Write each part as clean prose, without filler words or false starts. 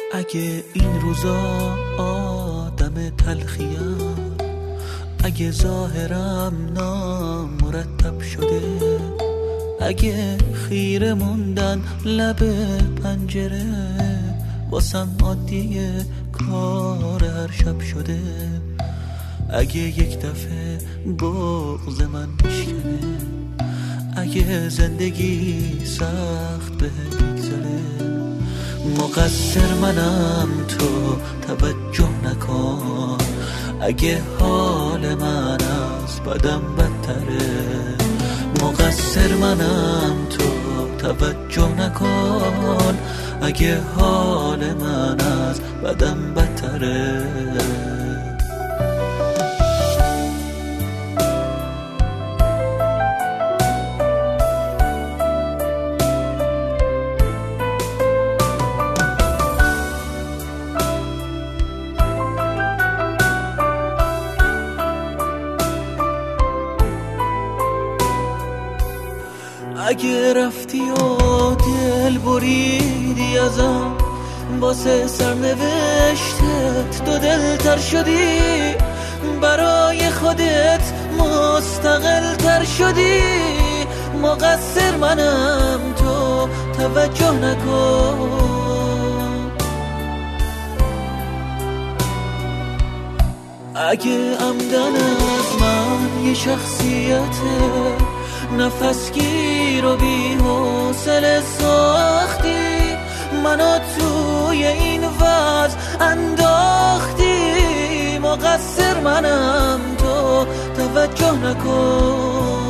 اگه این روزا آدم تلخیم، اگه ظاهرم نامرتب شده، اگه خیره موندن لب پنجره واسم عادیه کار هر شب شده، اگه یک دفعه بغض من میشکنه، اگه زندگی سخت به میگذره، مقصر منم تو توجه نکن، اگه حال من از بدم بدتره، مقصر منم تو توجه نکن، اگه حال من از بدم بدتره. اگه رفتی و دل بریدی ازم، واسه سرنوشتت دو دل تر شدی، برای خودت مستقل تر شدی، مقصر منم تو توجه نکن، اگه عمدن از من یه شخصیته، نفس گیر و بی حوصله ساختی، منو توی این وضع انداختی، مقصر منم تو توجه نکن.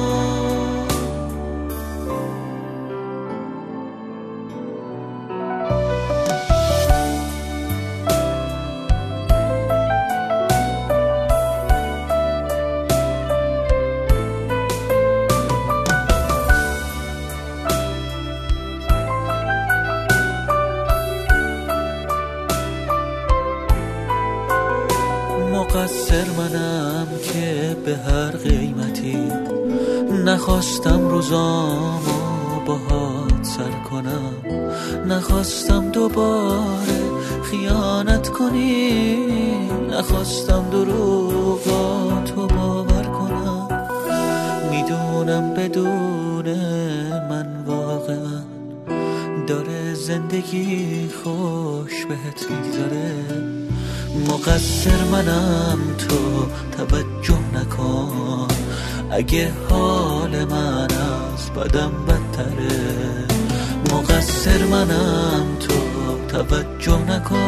مقصر منم که به هر قیمتی نخواستم روزامو باهات سر کنم، نخواستم دوباره خیانت کنی، نخواستم دروغاتو باور کنم، میدونم بدون من واقعا داره زندگی خوش بهت میگذاره، مقصر منم تو توجه نکن، اگه حال من از بدم بدتره، مقصر منم تو توجه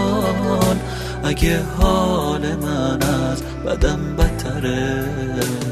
نکن، اگه حال من از بدم بدتره.